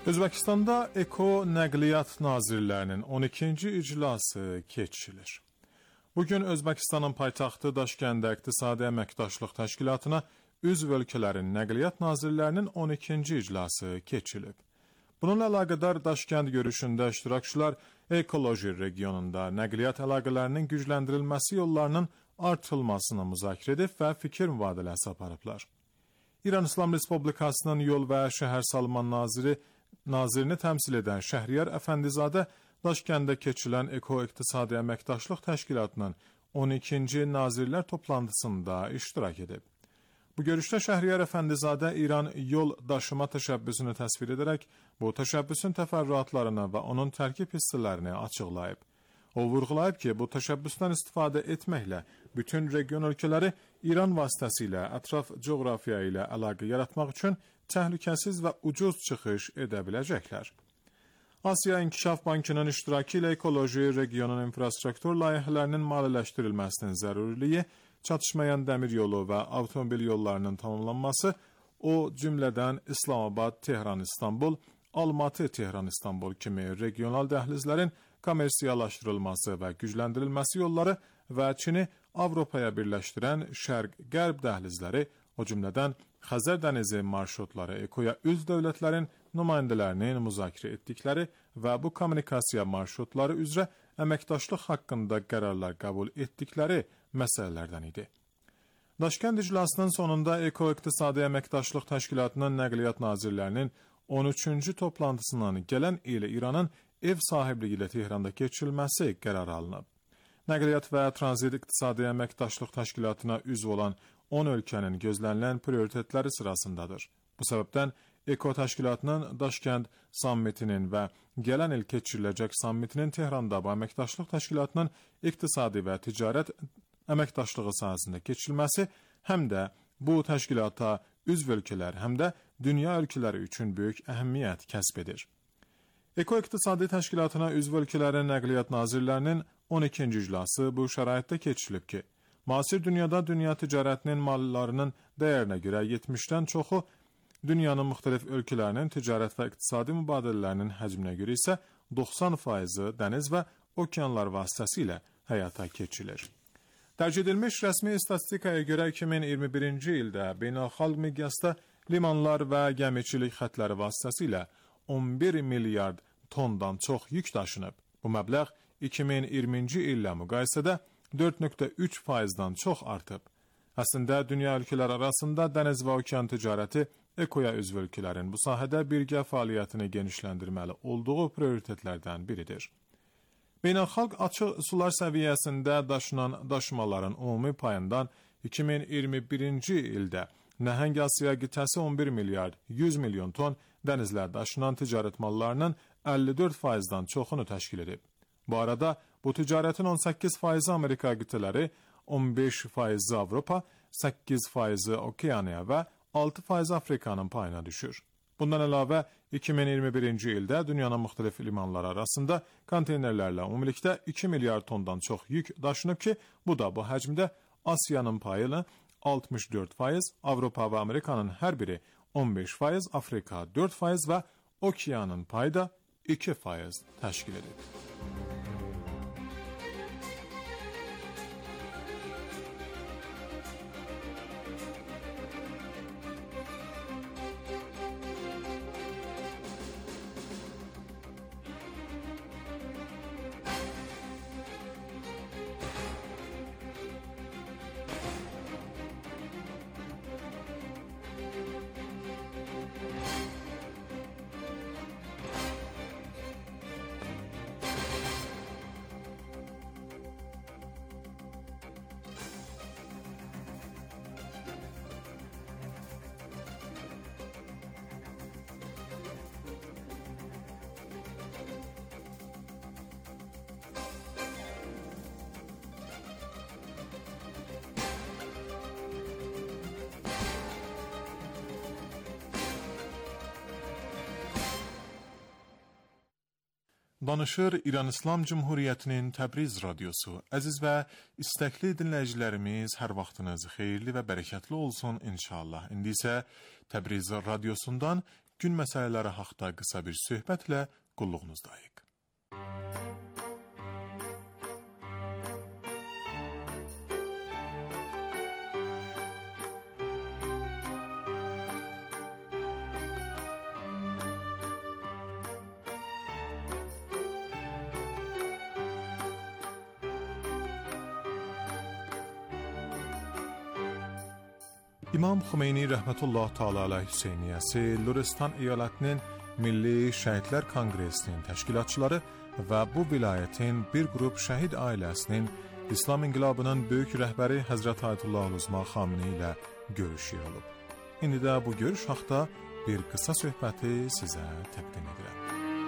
Özbəkistanda Eko Nəqliyyat Nazirlərinin 12-ci iclası keçirilir. Bugün Özbəkistanın paytaxtı Daşkəndə İqtisadi Əməkdaşlıq Təşkilatına üzv ölkələrin Nəqliyyat Nazirlərinin 12-ci iclası keçirilib. Bununla əlaqədar Daşkənd görüşündə iştirakçılar ekoloji regionunda nəqliyyat əlaqələrinin gücləndirilməsi yollarının artırılmasını müzakirə edib və fikir mübadiləsi aparıblar. İran İslam Respublikasının Yol və Şəhərsalma nazirini təmsil edən Şəhriyar Əfəndizadə Daşkəndə keçirilən Eko-İqtisadi Əməkdaşlıq Təşkilatının 12-ci nazirlər toplantısında iştirak edib. Bu görüşdə Şəhriyar Əfəndizadə İran yol daşıma təşəbbüsünü təsvir edərək bu təşəbbüsün təfərrüatlarını və onun tərkib hissələrini açıqlayıb. O vurğulayıb ki, bu təşəbbüsdən istifadə etməklə bütün region ölkələri İran vasitəsilə ətraf coğrafiya ilə əlaqə yaratmaq üçün təhlükəsiz və ucuz çıxış edə biləcəklər. Asiya İnkişaf Bankının iştirakı ilə ekoloji regionun infrastruktur layihələrinin maliyyələşdirilməsinin zəruriliyi, çatışmayan dəmir yolu və avtomobil yollarının tamamlanması, o cümlədən İslamabad, Tehran, İstanbul, Almatı, Tehran, İstanbul kimi regional dəhlizlərin kommersiyalaşdırılması və gücləndirilməsi yolları və Çini Avropaya birləşdirən şərq-qərb dəhlizləri, o cümlədən Xəzər dənizi marşrutları Ekoya üzv dövlətlərin nümayəndələrinin müzakirə etdikləri və bu kommunikasiya marşrutları üzrə əməkdaşlıq haqqında qərarlar qəbul etdikləri məsələlərdən idi. Daşkənd iclasının sonunda Eko-İqtisadi Əməkdaşlıq Təşkilatının Nəqliyyat Nazirlərinin 13-cü toplantısından gələn il İranın ev sahibliyi ilə Tehranda keçirilməsi qərar alınıb. Nəqliyyat və Tranzit İqtisadi Əməkdaşlıq Təşkilatına üzv olan 10 ölkənin gözlənilən prioritetləri sırasındadır. Bu səbəbdən Eko təşkilatının Daşkənd sammitinin və gələn il keçiriləcək sammitinin Tehranda bu əməkdaşlıq təşkilatının iqtisadi və ticarət əməkdaşlığı sahəsində keçirilməsi həm də bu təşkilata üzv ölkələr, həm də dünya ölkələri üçün böyük əhəmiyyət kəsb edir. Eko-İqtisadi Təşkilatına üzv ölkələrin nəqliyyat nazirlərinin 12-ci iclası bu şəraitdə keçirilib ki, müasir dünyada dünya ticarətinin mallarının dəyərinə görə 70-dən çoxu, dünyanın müxtəlif ölkələrinin ticarət və iqtisadi mübadilələrinin həcminə görə isə 90% dəniz və okeanlar vasitəsilə həyata keçirilir. Dərc edilmiş rəsmi statistikaya görə 2021-ci ildə beynəlxalq miqyasda limanlar və gəmiçilik xətləri vasitəsilə 11 milyard tondan çox yük daşınıb. Bu məbləğ 2020-ci illə müqayisədə 4,3%-dan çox artıb. Əslində, dünya ölkələr arasında dəniz və okean ticarəti Ekoya üzv ölkələrin bu sahədə birgə fəaliyyətini genişləndirməli olduğu prioritetlərdən biridir. Beynəlxalq açıq sular səviyyəsində daşınan daşımaların ümumi payından 2021-ci ildə Nəhəng Asiya qitəsi 11 milyard 100 milyon ton, dənizlər daşınan ticarət mallarının 54%-dan çoxunu təşkil edib. Bu arada bu ticarətin 18% Amerika qitələri, 15% Avropa, 8% Okeaniya və 6% Afrikanın payına düşür. Bundan əlavə 2021-ci ildə dünyanın müxtəlif limanları arasında konteynerlərlə ümumilikdə 2 milyard tondan çox yük daşınıb ki, bu da bu həcmdə Asiyanın payını 64%, Avropa və Amerikanın hər biri 15%, Afrika 4% və Okeanın payı da 2% təşkil edib. Danışır İran İslam Cumhuriyyətinin Təbriz radiosu. Əziz və istəkli dinləyicilərimiz, hər vaxtınız xeyirli və bərəkətli olsun inşallah. İndi isə Təbriz radiosundan gün məsələləri haqqında qısa bir söhbətlə qulluğunuzdayıq. İmam Xümeyni rəhmətullah təala alayhi Hüseyniyyəsi Lorestan eyalətinin Milli Şəhidlər Konqresinin təşkilatçıları və bu vilayətin bir qrup şəhid ailəsinin İslam İnqilabının böyük rəhbəri Həzrət Ayətullah Uzma Xameneyi ilə görüşü olub. İndi də bu görüş haqqında bir qısa söhbəti sizə təqdim edirəm.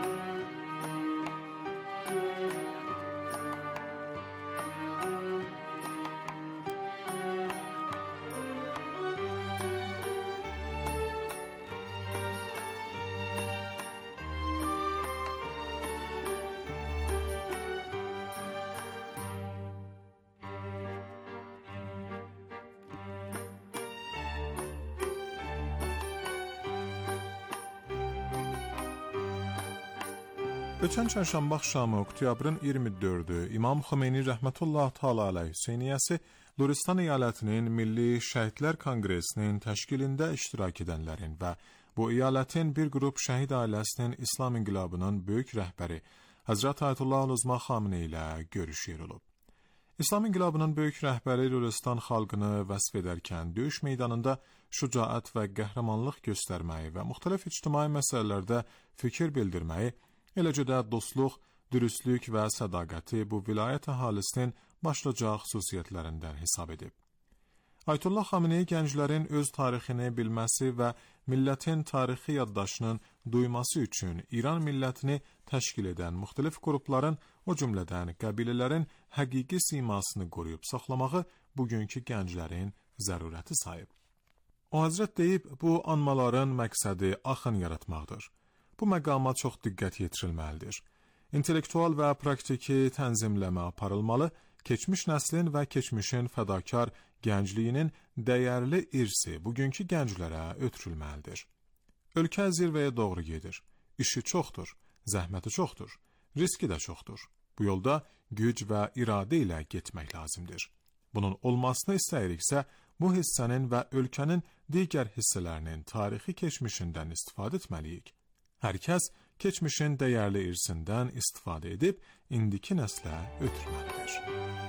Ötən çərşənbə axşamı oktyabrın 24-ü İmam Xümeyni rəhmətullah təala alayhi Hüseyniyyəsi Lorestan eyalətinin Milli Şəhidlər Konqresinin təşkilində iştirak edənlərin və bu eyalətin bir qrup şəhid ailəsinin İslam İnqilabının böyük rəhbəri Həzrət Ayətullah Uzma Xameneyi ilə görüş olub. İslam İnqilabının böyük rəhbəri Lorestan xalqını vəsf edərkən döyüş meydanında şücaət və qəhrəmanlıq göstərməyi və müxtəlif ictimai məsələlərdə fikir bildirməyi, eləcə də dostluq, dürüstlük və sədaqəti bu vilayət əhalisinin başlıca xüsusiyyətlərindən hesab edib. Ayətullah Xameneyi gənclərin öz tarixini bilməsi və millətin tarixi yaddaşının duyması üçün İran millətini təşkil edən müxtəlif qrupların, o cümlədən qəbilələrin həqiqi simasını qoruyub saxlamağı bugünkü gənclərin zərurəti sayıb. O Həzrət deyib, bu anmaların məqsədi axın yaratmaqdır. Bu məqama çox diqqət yetirilməlidir. İntellektual və praktiki tənzimləmə aparılmalı, keçmiş nəslin və keçmişin fədakar gəncliyinin dəyərli irsi bugünkü gənclərə ötürülməlidir. Ölkə zirvəyə doğru gedir. İşi çoxdur, zəhməti çoxdur, riski də çoxdur. Bu yolda güc və iradə ilə getmək lazımdır. Bunun olmasını istəyiriksə, bu hissənin və ölkənin digər hissələrinin tarixi keçmişindən istifadə etməliyik. Hər kəs keçmişin dəyərli irsindən istifadə edib, indiki nəslə ötürməlidir.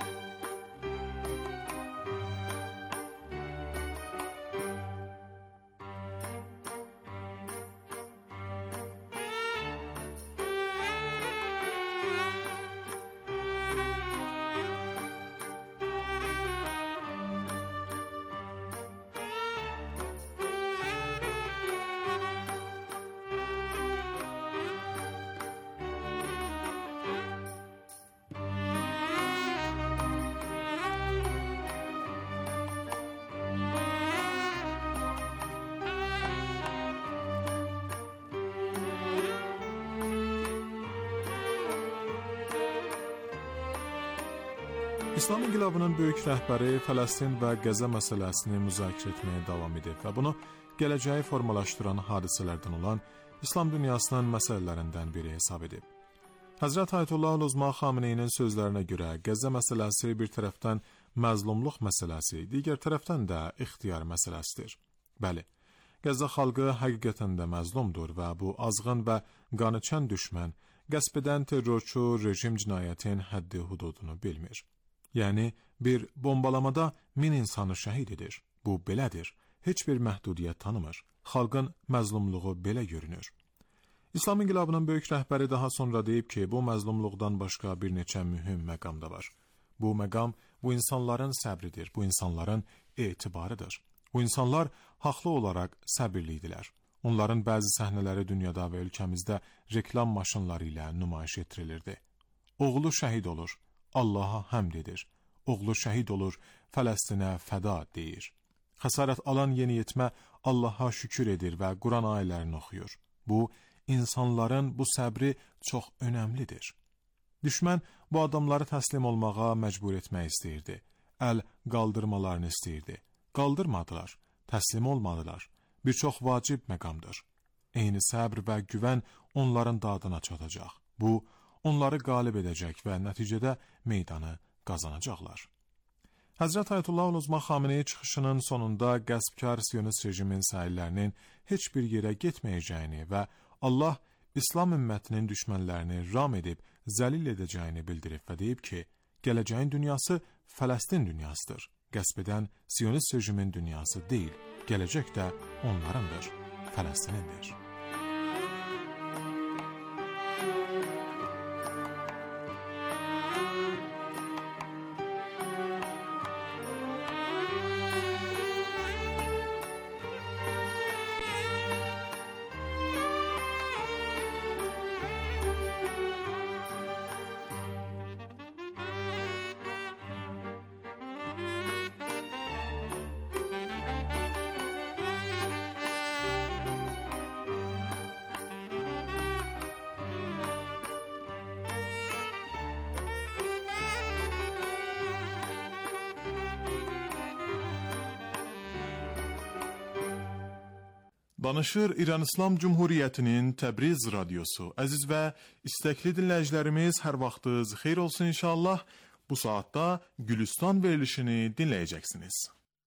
İslam İnqilabının böyük rəhbəri Fələstin və Qəzza məsələsini müzakirə etməyə davam edib və bunu gələcəyi formalaşdıran hadisələrdən olan İslam dünyasının məsələlərindən biri hesab edib. Həzrət Ayətullah Uzma Xameneyinin sözlərinə görə Qəzza məsələsi bir tərəfdən məzlumluq məsələsi, digər tərəfdən də ixtiyar məsələsidir. Bəli, Qəzza xalqı həqiqətən də məzlumdur və bu azğın və qanıçən düşmən, qəsb edən terrorçu rejim cinayətin həddi hududunu bilmir. Yəni, bir bombalamada 1000 insanı şəhid edir. Bu belədir. Heç bir məhdudiyyət tanımır. Xalqın məzlumluğu belə görünür. İslam İnqilabının böyük rəhbəri daha sonra deyib ki, bu məzlumluqdan başqa bir neçə mühüm məqam da var. Bu məqam, bu insanların səbridir, bu insanların etibarıdır. Bu insanlar haqlı olaraq səbirli idilər. Onların bəzi səhnələri dünyada və ölkəmizdə reklam maşınları ilə nümayiş etdirilirdi. Oğlu şəhid olur. Allaha həmd edir. Oğlu şəhid olur, Fələstinə fəda deyir. Xəsarət alan yeniyetmə Allaha şükür edir və Quran ayələrini oxuyur. Bu, insanların bu səbri çox önəmlidir. Düşmən bu adamları təslim olmağa məcbur etmək istəyirdi. Əl qaldırmalarını istəyirdi. Qaldırmadılar, təslim olmadılar. Bir çox vacib məqamdır. eyni səbr və güvən onların dadına çatacaq. Bu, onları qalib edəcək və nəticədə meydanı qazanacaqlar. Həzrət Ayətullah Uluzma Xameneyi çıxışının sonunda qəsbkar Siyonist rejimin sahillərinin heç bir yerə getməyəcəyini və Allah İslam ümmətinin düşmənlərini ram edib zəlil edəcəyini bildirib və deyib ki, gələcəyin dünyası Fələstin dünyasıdır. Qəsb edən Siyonist rejimin dünyası deyil, gələcək də onlarındır, Fələstinindir. Danışır İran İslam Cumhuriyyətinin Təbriz radiosu. Əziz və istəkli dinləyicilərimiz, hər vaxtınız xeyir olsun inşallah. Bu saatda Gülüstan verilişini dinləyəcəksiniz.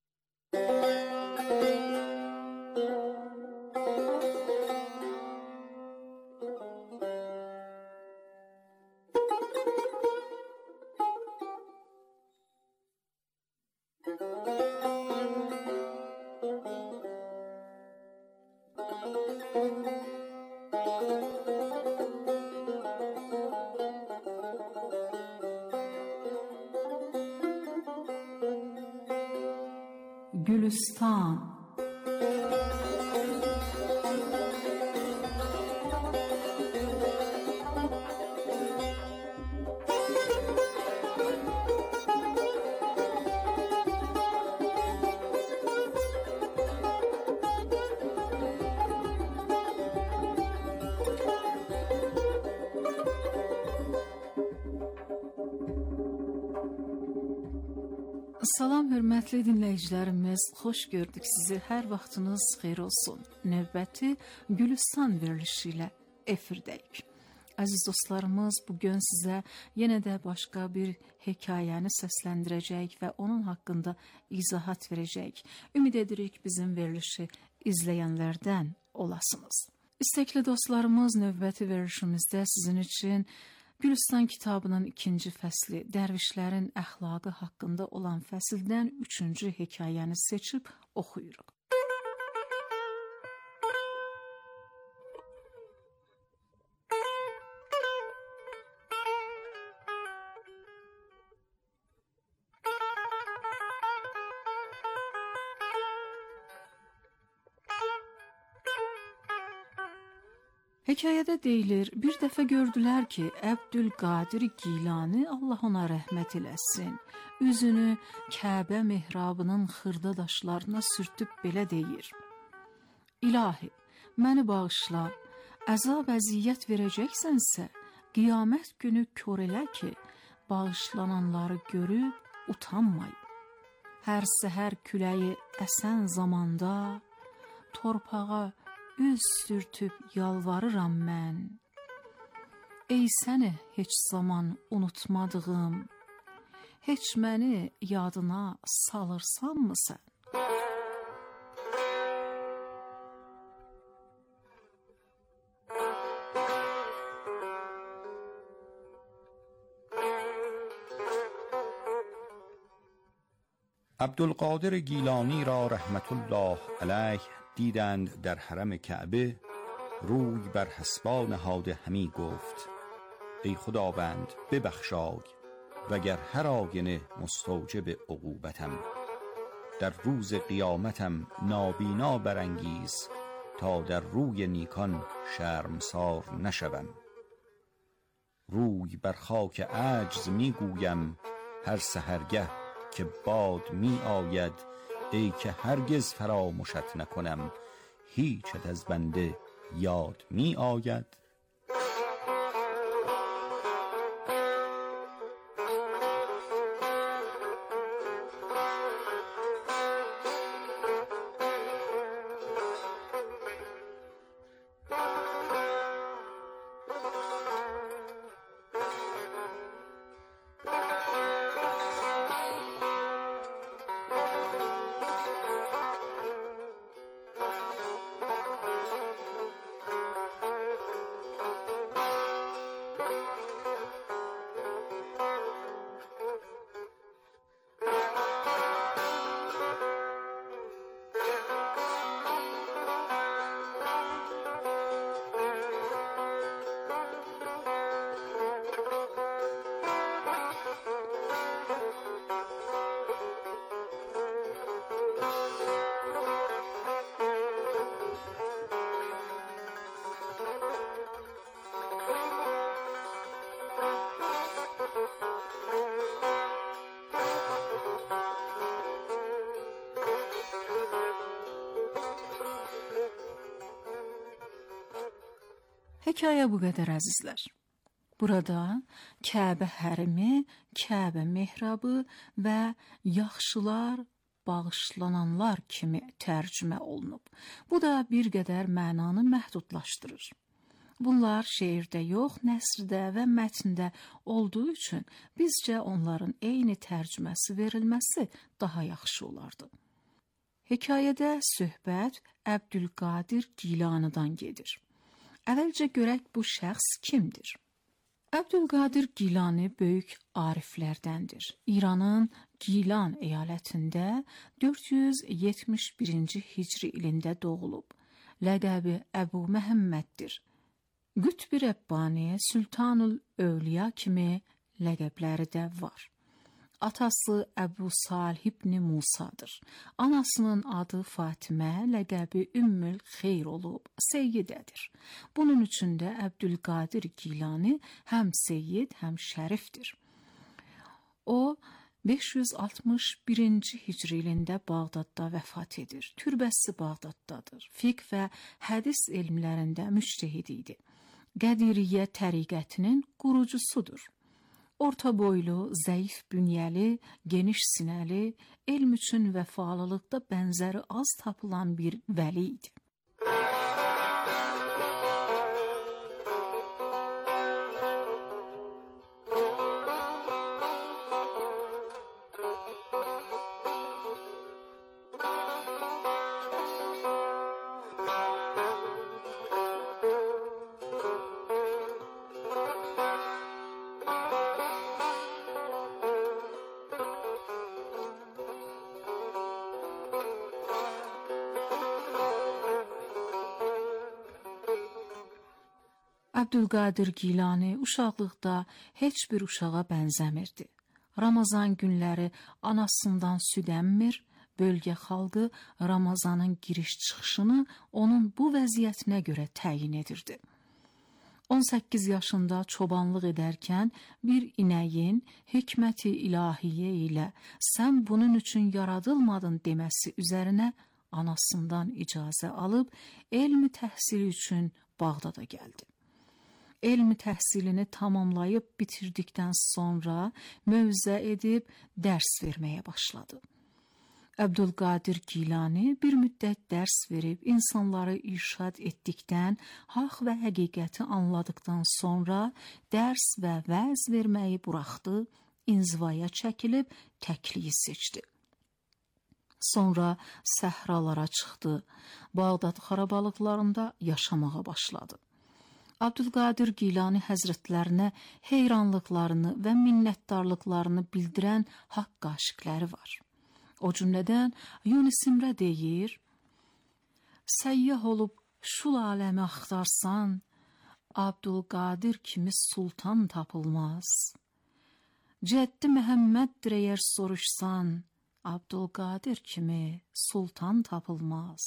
Gülüstan. Salam hörmətli dinləyicilərimiz, xoş gördük sizi, hər vaxtınız xeyir olsun. Növbəti Gülüstan verilişi ilə efirdəyik. Əziz dostlarımız, bugün sizə yenə də başqa bir hekayəni səsləndirəcək və onun haqqında izahat verəcək. Ümid edirik bizim verilişi izləyənlərdən olasınız. İstəkli dostlarımız, növbəti verilişimizdə sizin üçün Gülüstan kitabının 2-ci fəsli, dərvişlərin əxlaqı haqqında olan fəsildən 3-cü hekayəni seçib oxuyuruq. Hekayədə deyilir, bir dəfə gördülər ki, Əbdülqadir Gilani, Allah ona rəhmət eləsin, üzünü Kəbə mehrabının xırda daşlarına sürtüb belə deyir: İlahi, məni bağışla, əzab əziyyət verəcəksənsə, qiyamət günü kör elə ki, bağışlananları görüb utanmayın. Hər səhər küləyi əsən zamanda, torpağa üz sürtüb yalvarıram mən. Ey səni heç zaman unutmadığım, heç məni yadına salırsanmı sən? عبدالقادر گیلانی را رحمت الله علیه دیدند در حرم کعبه، روی بر حصبا نهاده همی گفت: ای خداوند ببخشای، وگر هر آینه مستوجب عقوبتم، در روز قیامتم نابینا برانگیز، تا در روی نیکان شرمسار نشوم. روی بر خاک عجز می گویم هر سحرگه که باد می آید، ای که هرگز فراموشت نکنم، هیچت از بنده یاد می آید. Hekayə bu qədər əzizlər. Burada Kəbə hərimi, Kəbə mehrabı və yaxşılar, bağışlananlar kimi tərcümə olunub. Bu da bir qədər mənanı məhdudlaşdırır. Bunlar şeirdə yox, nəsrdə və mətndə olduğu üçün bizcə onların eyni tərcüməsi verilməsi daha yaxşı olardı. Hekayədə söhbət Əbdülqadir Gilanidan gedir. Əvvəlcə görək bu şəxs kimdir? Əbdülqadir Gilani böyük ariflərdəndir. İranın Gilan eyalətində 471-ci hicri ilində doğulub. Ləqəbi Əbu Məhəmməddir. Qütb-i Rəbbani, Sultanul Övliya kimi ləqəbləri də var. Atası Əbu Salih ibn Musadır. Anasının adı Fatimə, ləqəbi Ümmül Xeyr olub, Seyyidədir. Bunun üçün də Əbdülqadir Gilani həm Seyyid, həm Şərifdir. O, 561-ci hicri ilində Bağdadda vəfat edir. Türbəsi Bağdaddadır. Fiqh və hədis elmlərində müctəhid idi. Qədiriyyə təriqətinin qurucusudur. Orta boylu, zəif bünyəli, geniş sinəli, elm üçün vəfalılıqda bənzəri az tapılan bir vəli idi. Əbdülqadir Gilani uşaqlıqda heç bir uşağa bənzəmirdi. Ramazan günləri anasından süd əmmir, bölgə xalqı Ramazanın giriş-çıxışını onun bu vəziyyətinə görə təyin edirdi. 18 yaşında çobanlıq edərkən bir inəyin hikməti ilahiyyə ilə sən bunun üçün yaradılmadın deməsi üzərinə anasından icazə alıb elmi təhsili üçün Bağdada gəldi. Elmi təhsilini tamamlayıb bitirdikdən sonra mövzə edib dərs verməyə başladı. Əbdülqadir Gilani bir müddət dərs verib insanları irşad etdikdən, haqq və həqiqəti anladıkdan sonra dərs və vəz verməyi buraxdı, inzivaya çəkilib təkliyi seçdi. Sonra səhralara çıxdı, Bağdad xarabalıqlarında yaşamağa başladı. Abdülqadir Gilani həzrətlərinə heyranlıqlarını və minnətdarlıqlarını bildirən haqq aşiqləri var. O cümlədən Yunus İmrə deyir, səyyah olub şul aləmi axtarsan, Abdülqadir kimi sultan tapılmaz. Cəddi Məhəmməddir əgər soruşsan, Abdülqadir kimi sultan tapılmaz.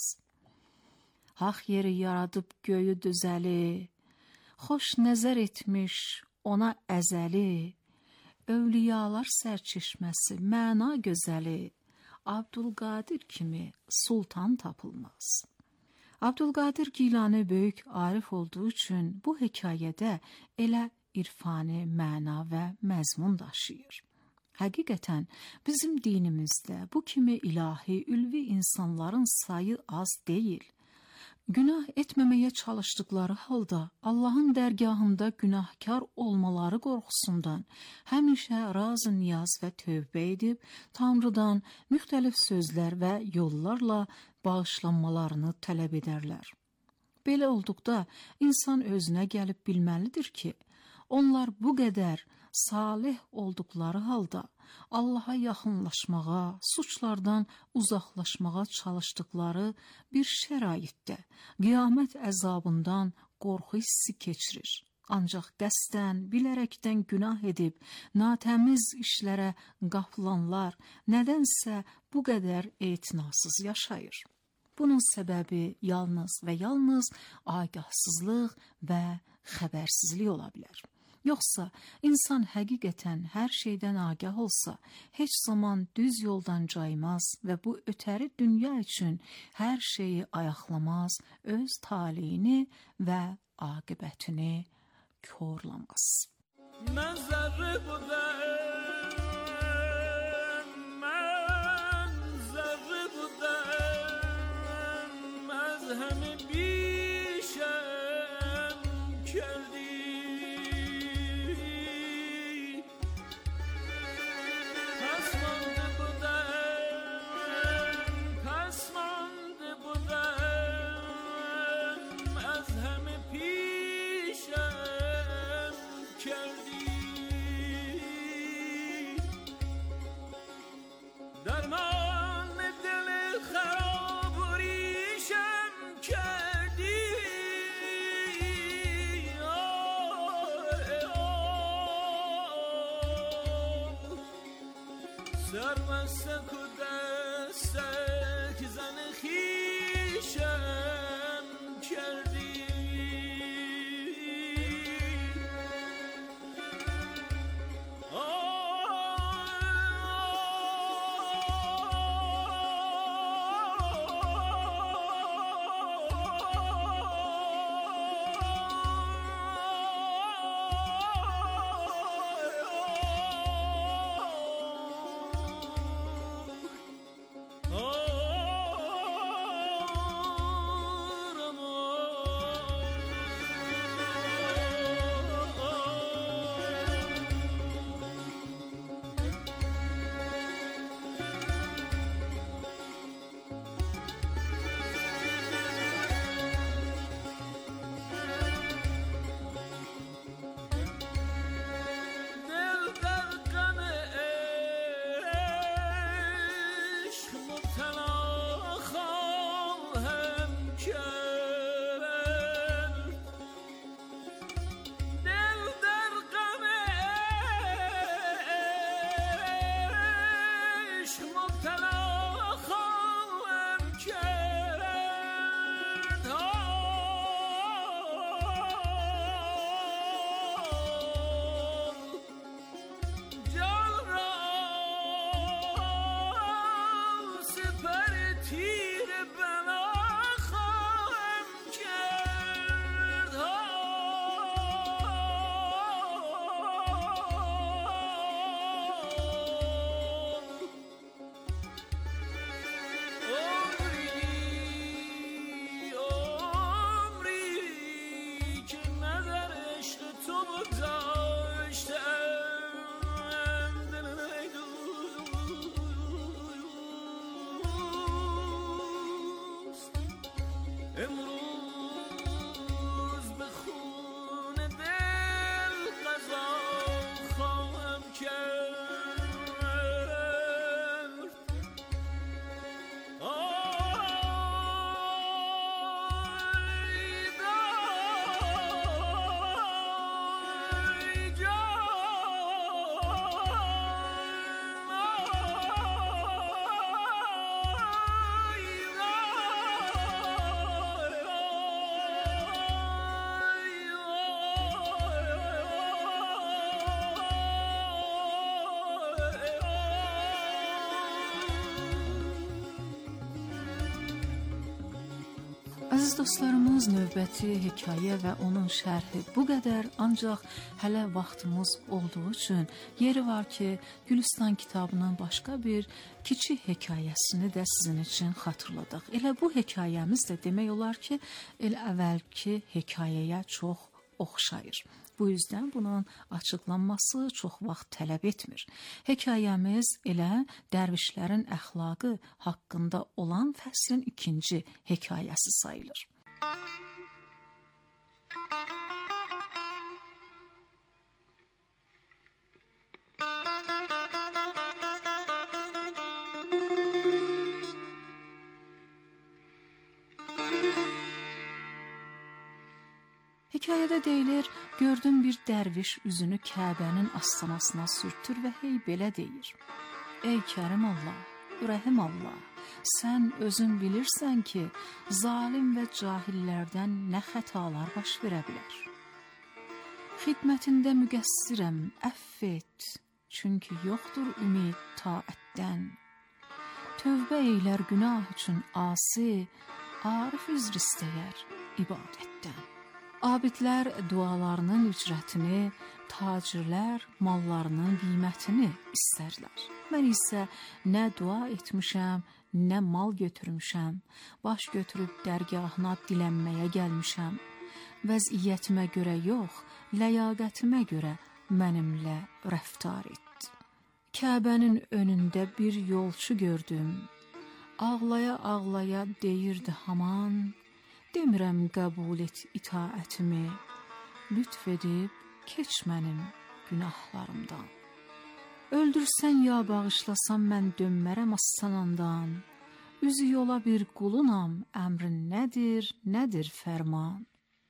Haq yeri yaradıb göyü düzəli, xoş nəzər etmiş ona əzəli, övliyalar sərçeşməsi, məna gözəli, Abdülqadir kimi sultan tapılmaz. Abdülqadir Gilani böyük arif olduğu üçün bu hekayədə elə irfani məna və məzmun daşıyır. Həqiqətən bizim dinimizdə bu kimi ilahi, ülvi insanların sayı az deyil. Günah etməməyə çalışdıkları halda Allahın dərgahında günahkar olmaları qorxusundan həmişə razı niyaz və tövbə edib Tanrıdan müxtəlif sözlər və yollarla bağışlanmalarını tələb edərlər. Belə olduqda insan özünə gəlib bilməlidir ki, onlar bu qədər salih olduqları halda Allaha yaxınlaşmağa, suçlardan uzaqlaşmağa çalışdıkları bir şəraitdə qiyamət əzabından qorxu hissi keçirir. Ancaq qəsdən, bilərəkdən günah edib, natəmiz işlərə qapılanlar nədənsə bu qədər etinasız yaşayır. Bunun səbəbi yalnız və yalnız agahsızlıq və xəbərsizlik ola bilər. Yoxsa insan həqiqətən hər şeydən agah olsa, heç zaman düz yoldan caymaz və bu ötəri dünya üçün hər şeyi ayaqlamaz, öz taleyini və aqibətini korlamaz. Mən zərri budəm, mən zərri budəm, az həmi bişəm keldi. Pasmandı budəm, az həmi pişəm keldi. درمان دل خراب ریشم کردی. سرمست و دستک زن خیشم کردی. امروز به خون دل قضا خواهم کرد. Əziz dostlarımız, növbəti hekayə və onun şərhi bu qədər, ancaq hələ vaxtımız olduğu üçün yeri var ki, Gülüstan kitabının başqa bir kiçik hekayəsini də sizin üçün xatırladıq. Elə bu hekayəmiz də demək olar ki, elə əvvəlki hekayəyə çox oxşayır. Bu yüzden bunun açıqlanması çox vaxt tələb etmir. Hekayəmiz elə dərvişlərin əxlaqı haqqında olan fəslin 2-ci hekayəsi sayılır. Hekayədə deyilir, gördüm bir dərviş üzünü Kəbənin astanasına sürtür və hey belə deyir. Ey Kərim Allah, Rəhim Allah, sən özün bilirsən ki, zalim və cahillərdən nə xətalar baş verə bilər. Xidmətində müqəssirəm, əff et, çünki yoxdur ümid taətdən. Tövbə eylər günah üçün asi, arif üzr istəyər ibadətdən. Abidlər dualarının ücrətini, tacirlər mallarının qiymətini istərlər. Mən isə nə dua etmişəm, nə mal götürmüşəm, baş götürüb dərgahına dilənməyə gəlmişəm. Vəziyyətimə görə yox, ləyaqətimə görə mənimlə rəftar et. Kəbənin önündə bir yolçu gördüm, ağlaya-ağlaya deyirdi haman, demirəm qəbul et itaətimi, lütf edib keç mənim günahlarımdan. Öldürsən ya bağışlasan mən dönmərəm aslanandan, üzü yola bir qulunam, əmrin nədir, nədir fərman.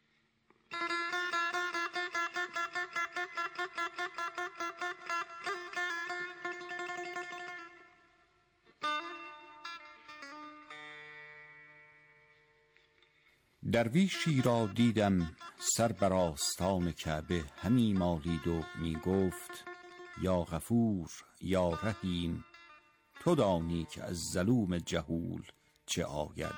درویشی را دیدم سر بر آستان کعبه همی مالید و می گفت یا غفور یا رحیم تو دانی که از ظلوم جهول چه آید.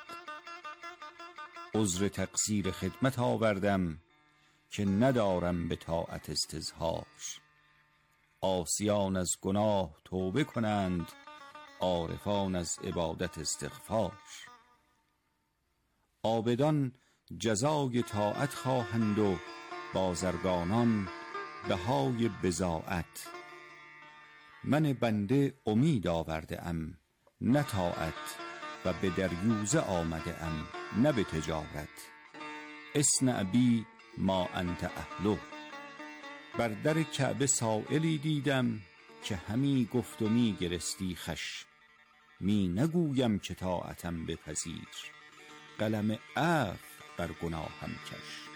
عذر تقصیر خدمت آوردم که ندارم به طاعت استظهار. عاصیان از گناه توبه کنند، عارفان از عبادت استغفار. عابدان جزای طاعت خواهند و بازرگانان بهای بضاعت. من بنده امید آورده ام نه طاعت و به دریوزه آمده ام نه به تجارت. اصنع بی ما انت اهله. بر در کعبه سائلی دیدم که همی گفت و می گرستی خش. می نگویم که طاعتم بپذیر، قلم عفو بر گناهم کش.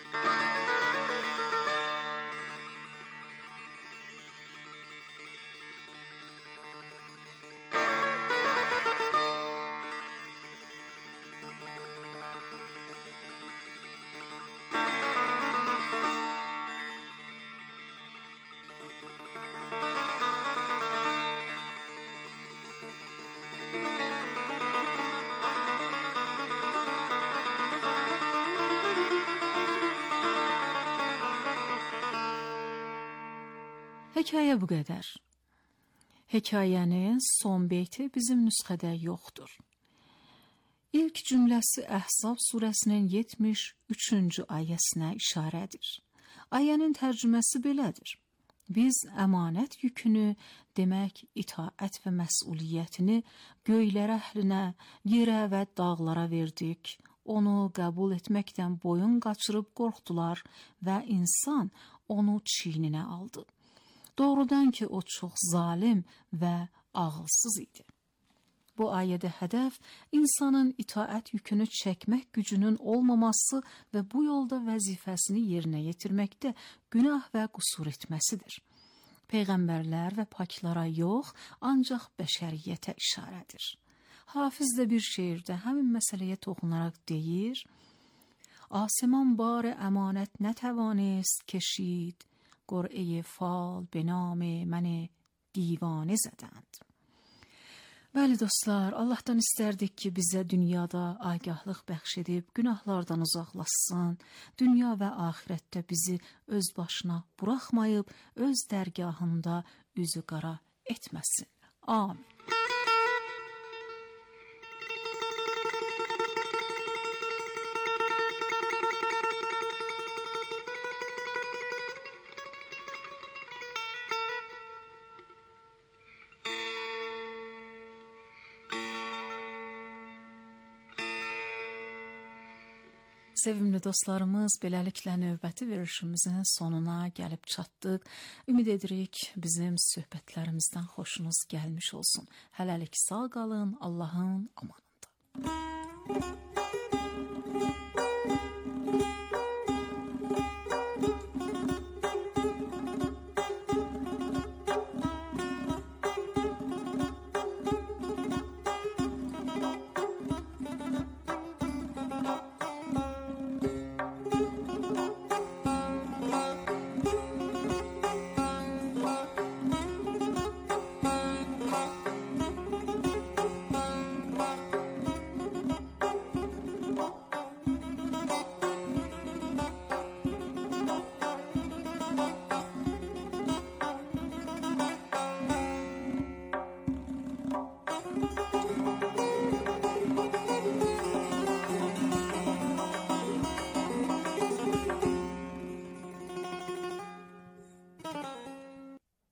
Hekayə bu qədər. Hekayənin son beyti bizim nüsxədə yoxdur. İlk cümləsi Əhzab surəsinin 73-cü ayəsinə işarədir. Ayənin tərcüməsi belədir. Biz əmanət yükünü, demək itaət və məsuliyyətini göylər əhlinə, yerə və dağlara verdik. Onu qəbul etməkdən boyun qaçırıb qorxdular və insan onu çiyninə aldı. Doğrudan ki, o çox zalim və ağılsız idi. Bu ayədə hədəf insanın itaət yükünü çəkmək gücünün olmaması və bu yolda vəzifəsini yerinə yetirməkdə günah və qüsur etməsidir. Peyğəmbərlər və paklara yox, ancaq bəşəriyyətə işarədir. Hafiz də bir şeirdə həmin məsələyə toxunaraq deyir: آسمان بار امانت نتوانست کشید، قرعه فال به نام من دیوانه زدند. Bəli dostlar, Allahdan istərdik ki, bizə dünyada agahlıq bəxş edib, günahlardan uzaqlaşsın, dünya və axirətdə bizi öz başına buraxmayıb, öz dərgahında üzü qara etməsin. Amin. Sevimli dostlarımız, beləliklə növbəti verilişimizin sonuna gəlib çatdıq. Ümid edirik bizim söhbətlərimizdən xoşunuz gəlmiş olsun. Hələlik sağ qalın, Allahın amanında.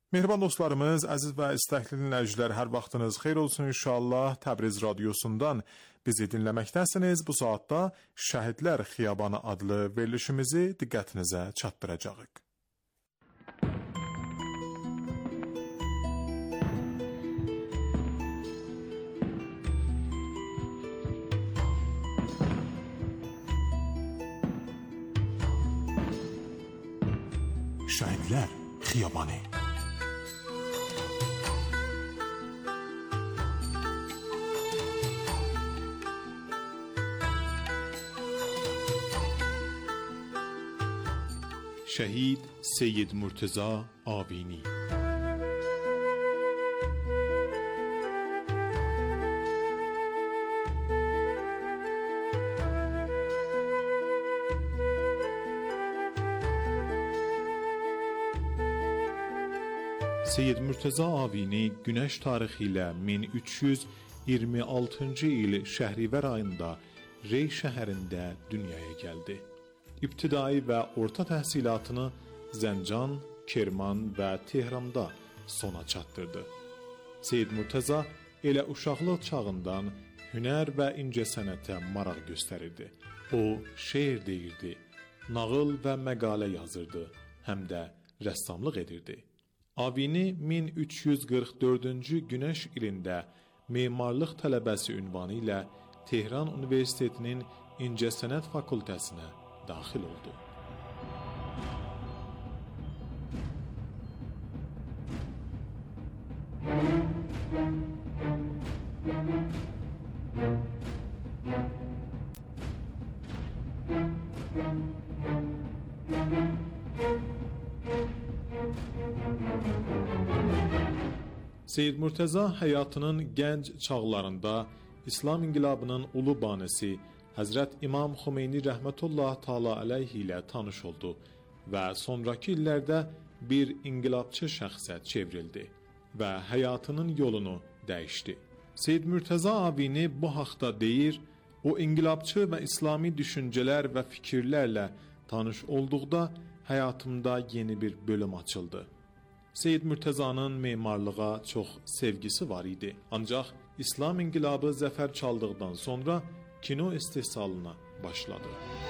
Mehriban dostlarımız, əziz və istəkli dinləyicilər, hər vaxtınız xeyir olsun inşallah. Təbriz radiosundan bizi dinləməkdəsiniz. Bu saatda Şəhidlər Xiyabanı adlı verilişimizi diqqətinizə çatdıracağıq. Şəhidlər Xiyabanı. شهید سید مرتضی آوینی. Seyyid Murteza Avini günəş tarixi ilə 1326-cı il Şəhrivər ayında Rey şəhərində dünyaya gəldi. İbtidai və orta təhsilatını Zəncan, Kerman və Tehranda sona çatdırdı. Seyyid Murteza elə uşaqlıq çağından hünər və incəsənətə maraq göstərirdi. O, şeir deyirdi, nağıl və məqalə yazırdı, həm də rəssamlıq edirdi. Avini 1344-cü günəş ilində memarlıq tələbəsi ünvanı ilə Tehran Universitetinin İncəsənət Fakültəsinə daxil oldu. Seyyid Murteza həyatının gənc çağlarında İslam inqilabının ulu banisi Həzrət İmam Xomeyni rəhmətullah təala əleyh ilə tanış oldu və sonrakı illərdə bir inqilabçı şəxsə çevrildi və həyatının yolunu dəyişdi. Seyyid Murteza Avini bu haqda deyir, o inqilabçı və İslami düşüncələr və fikirlərlə tanış olduqda həyatımda yeni bir bölüm açıldı. Seyyid Murteza'nın memarlığa çox sevgisi var idi. Ancaq İslam inqilabı zəfər çaldıqdan sonra kino istehsalına başladı.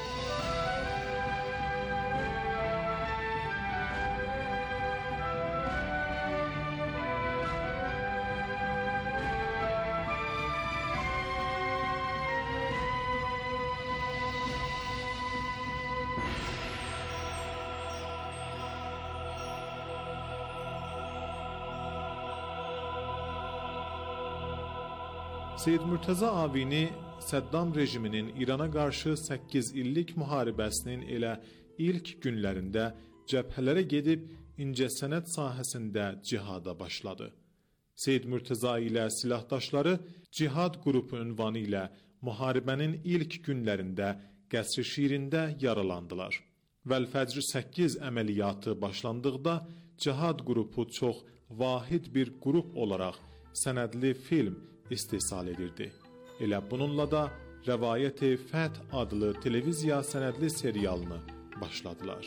Seyyid Murteza Avini Səddam rejiminin İrana qarşı 8 illik müharibəsinin elə ilk günlərində cəbhələrə gedib incəsənət sahəsində cihada başladı. Seyyid Murteza ilə silahdaşları cihad qrupu ünvanı ilə müharibənin ilk günlərində Qəsr-i Şirində yaralandılar. Vəl-Fəcr 8 əməliyyatı başlandıqda cihad qrupu çox vahid bir qrup olaraq sənədli film istehsal edirdi. Elə bununla da Rəvayət-i Fəth adlı televiziya sənədli serialını başladılar.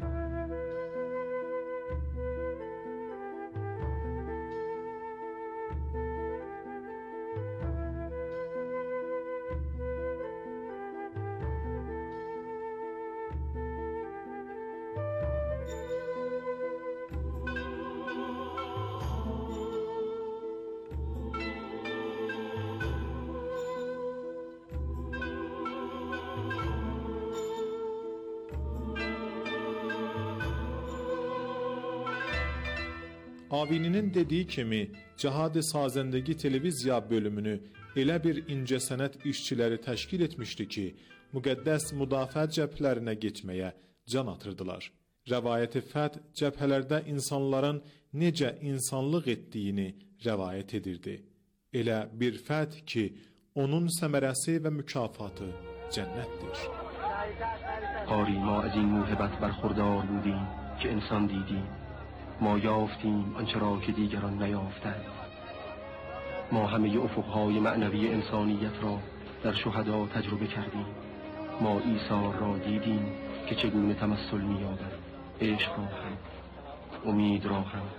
Avini'nin dediği kimi Cihad-ı Sazəndəgi televiziya bölümünü elə bir incəsənət işçiləri təşkil etmişdi ki, müqəddəs müdafiə cəbhələrinə getməyə can atırdılar. Rəvayət-i Fəth cəbhələrdə insanların necə insanlıq etdiyini rəvayət edirdi. Elə bir fəth ki, onun səmərəsi və mükafatı cənnətdir. آری ما از این موهبت برخوردار بودیم که انسان دیدیم. ما یافتیم آنچه را که دیگران نیافتند. ما همه افقهای معنوی انسانیت را در شهدا تجربه کردیم. ما ایثار را دیدیم که چگونه تمثل می‌یابد. عشق را هم، امید را هم،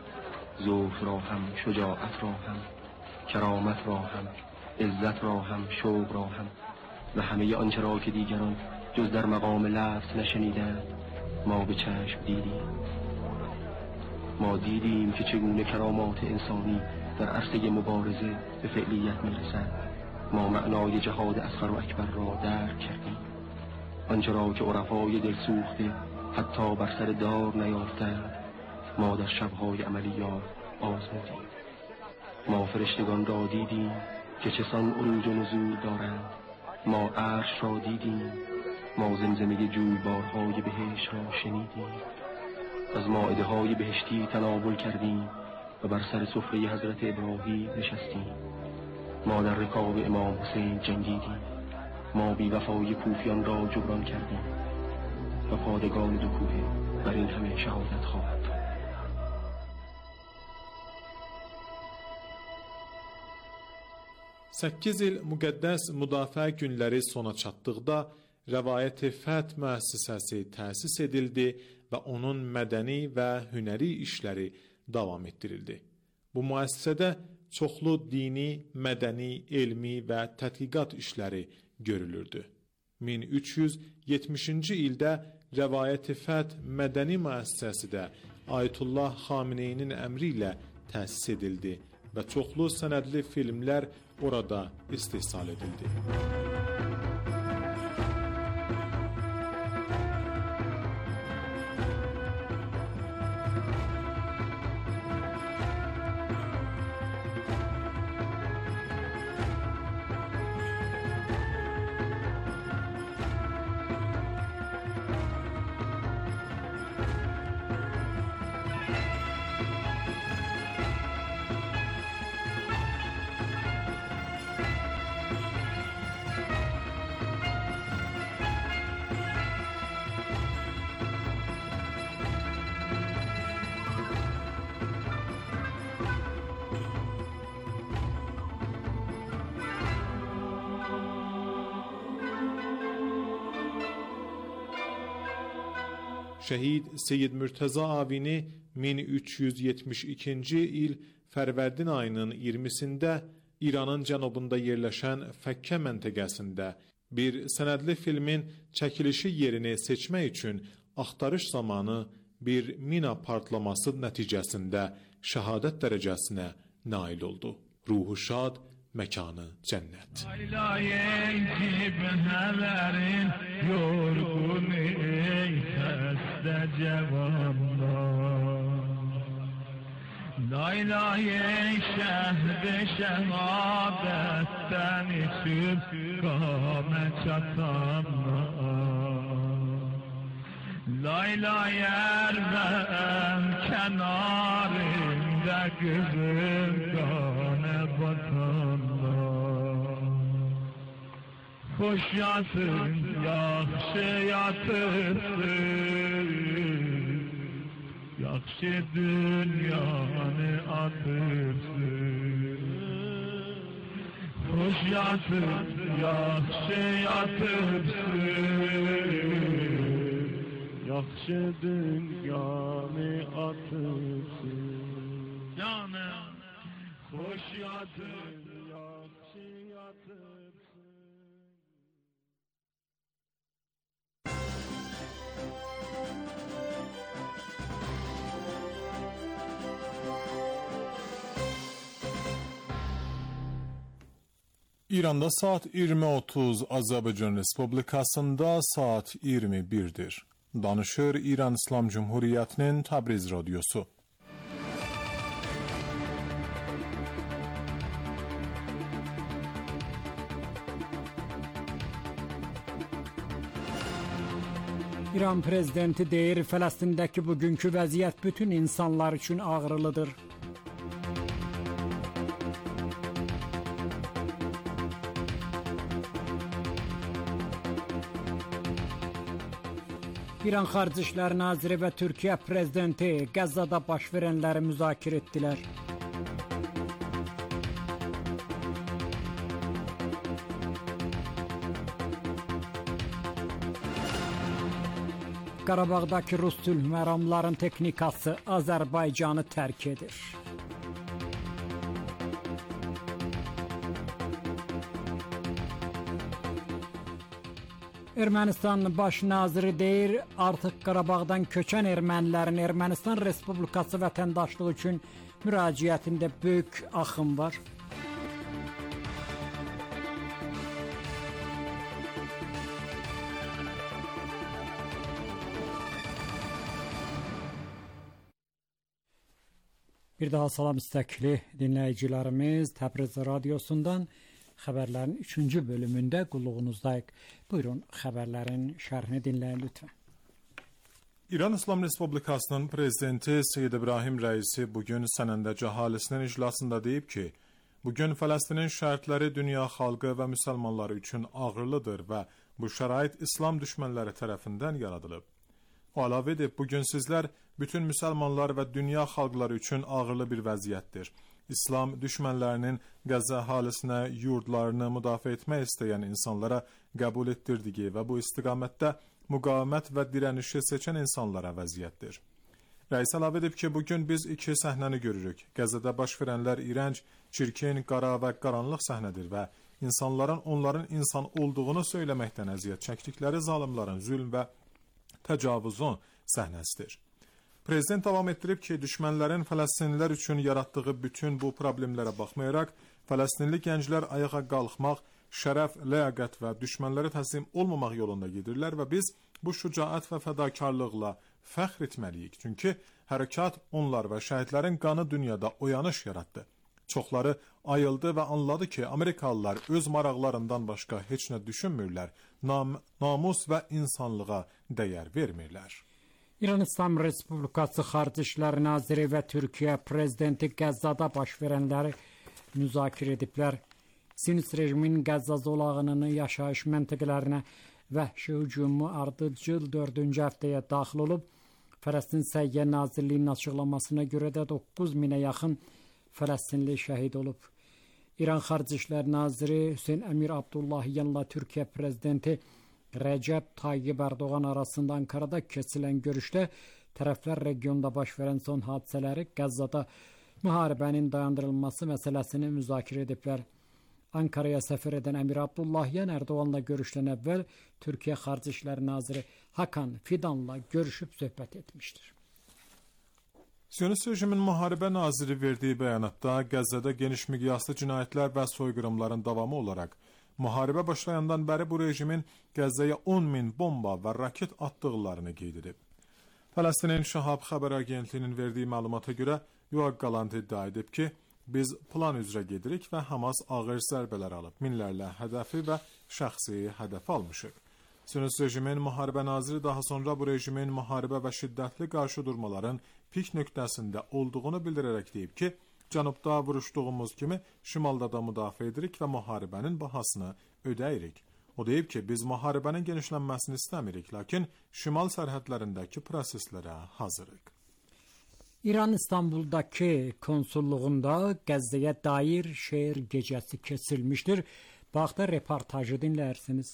زهد را هم، شجاعت را هم، کرامت را هم، عزت را هم، شوق را هم و همه آنچه را که دیگران جز در مقام لفظ نشنیدند ما به چشم دیدیم. ما دیدیم که چگونه کرامات انسانی در عرصه مبارزه به فعلیت میرسند. ما معنای جهاد اصغر و اکبر را درک کردیم. آنچه را که عرفای دلسوخته حتی بر سر دار نیافتند ما در شبهای عملیات آزمودیم. ما فرشتگان را دیدیم که چسان عروج و نزول دارند. ما عرش را دیدیم. ما زمزمه جویبارهای بهشت را شنیدیم. از مائده های بهشتی تناول کردیم و بر سر سفره حضرت ابراهیم نشستیم. ما در رکاب امام حسین جنگیدیم. ما بی وفای کوفیان را جبران کردیم و پادگان دو کوه بر این همه شهادت خواهد داد. 8 il müqəddəs müdafiə günləri sona çatdıqda Rəvayət-i Fəth müəssisəsi təsis edildi və onun mədəni və hünəri işləri davam etdirildi. Bu müəssisədə çoxlu dini, mədəni, elmi və tədqiqat işləri görülürdü. 1370-ci ildə Rəvayət-i Fəth mədəni müəssisəsi də Ayətullah Xameneyinin əmri ilə təsis edildi və çoxlu sənədli filmlər orada istehsal edildi. Şəhid Seyyid Mürtəza Avini 1372-ci il Fərvərdin ayının 20-sində İranın cənubunda yerləşən Fəkkə məntəqəsində bir sənədli filmin çəkilişi yerini seçmək üçün axtarış zamanı bir mina partlaması nəticəsində şəhadət dərəcəsinə nail oldu. Ruhu şad, mekanı cennet. Laylay şehd-i şehadetten içip kâme çatanlar Laylay erven kenarında kızım kâne batanlar Hoş yatın, yaxşı yatırsın Yaxşı dünyanı atırsın Hoş yatır, yaxşı yatırsın Yaxşı dünyanı atırsın Canım hoş yatır, yaxşı yatırsın İranda saat 20:30, Azərbaycan Respublikasında saat 21'dir. Danışır İran İslam Cumhuriyeti'nin Təbriz Radyosu. İran prezidenti deyir, Fələstindəki bugünkü vəziyyət bütün insanlar üçün ağrılıdır. İran Xarici İşlər Naziri və Türkiyə prezidenti Qəzzada baş verənləri müzakirə etdilər. Qarabağdakı Rus sülh məramların texnikası Azərbaycanı tərk edir. Ermənistan baş naziri deyir, artıq Qarabağdan köçən ermənilərin Ermənistan Respublikası vətəndaşlığı üçün müraciətində böyük axım var. Bir daha salam istəkli dinləyicilərimiz, Təbriz Radiosundan xəbərlərin 3-cü bölümündə qulluğunuzdayıq. Buyurun, xəbərlərin şərhini dinləyin lütfən. İran İslam Respublikasının prezidenti Seyyid İbrahim Rəisi bugün Sənəndəc əhalisinin iclasında deyib ki, bugün Fələstinin şərtləri dünya xalqı və müsəlmanları üçün ağırlıdır və bu şərait İslam düşmənləri tərəfindən yaradılıb. O əlavə edib, bugün sizlər bütün müsəlmanlar və dünya xalqları üçün ağırlı bir vəziyyətdir. İslam düşmənlərinin Qəzza əhalisinə yurdlarını müdafiə etmək istəyən insanlara qəbul etdirdiyi və bu istiqamətdə müqavimət və dirənişi seçən insanlara vəziyyətdir. Rəis əlavə edib ki, bugün biz iki səhnəni görürük. Qəzzada baş verənlər iyrənc, çirkin, qara və qaranlıq səhnədir və insanların onların insan olduğunu söyləməkdən əziyyət çəkdikləri zalimlərin zülm və təcavüzün səhnəsidir. Prezident davam etdirib ki, düşmənlərin Fələstinlilər üçün yaratdığı bütün bu problemlərə baxmayaraq, Fələstinli gənclər ayağa qalxmaq, şərəf, ləyaqət və düşmənlərə təslim olmamaq yolunda gedirlər və biz bu şücaət və fədakarlıqla fəxr etməliyik. Çünki hərəkat onlar və şəhidlərin qanı dünyada oyanış yaratdı. Çoxları ayıldı və anladı ki, Amerikalılar öz maraqlarından başqa heç nə düşünmürlər, namus və insanlığa dəyər vermirlər. İran İslam Respublikası Xarici İşlər Naziri və Türkiyə Prezidenti Qəzzada baş verənləri müzakirə ediblər. Sionist rejimin Qəzza zolağının yaşayış məntəqələrinə vəhşi hücumu ardıcıl 4-cü həftəyə daxil olub. Fələstin Səhiyyə Nazirliyinin açıqlamasına görə də 9.000-ə yaxın Fələstinli şəhid olub. İran Xarici İşlər Naziri Hüseyn Əmir Abdullahiyanla Türkiyə Prezidenti Rəcəb Tayyib Erdoğan arasında Ankarada keçirilən görüşdə tərəflər regionda baş verən son hadisələri, Qəzzada müharibənin dayandırılması məsələsini müzakirə ediblər. Ankaraya səfər edən Əmir Abdullahyan Erdoğanla görüşdən əvvəl Türkiyə Xarici İşlər Naziri Hakan Fidanla görüşüb söhbət etmişdir. Sionist rejimin müharibə naziri verdiyi bəyanatda Qəzzada geniş miqyaslı cinayətlər və soyqırımların davamı olaraq müharibə başlayandan bəri bu rejimin Qəzzaya 10.000 bomba və raket atdıqlarını qeyd edib. Fələstinin Şahab xəbər agentliyinin verdiyi məlumata görə Yoav Galant iddia edib ki, biz plan üzrə gedirik və Hamas ağır zərbələr alıb, minlərlə hədəfi və şəxsi hədəf almışıq. Sionist rejimin müharibə naziri daha sonra bu rejimin müharibə və şiddətli qarşı durmaların pik nöqtəsində olduğunu bildirərək deyib ki, Cənubda vuruşduğumuz kimi şimalda da müdafiə edirik və müharibənin bahasını ödəyirik. O deyib ki, biz müharibənin genişlənməsini istəmirik, lakin şimal sərhədlərindəki proseslərə hazırıq. İran İstanbuldakı konsulluğunda Qəzzəyə dair şeir gecəsi keçirilmişdir. Baxda reportajı dinlərsiniz.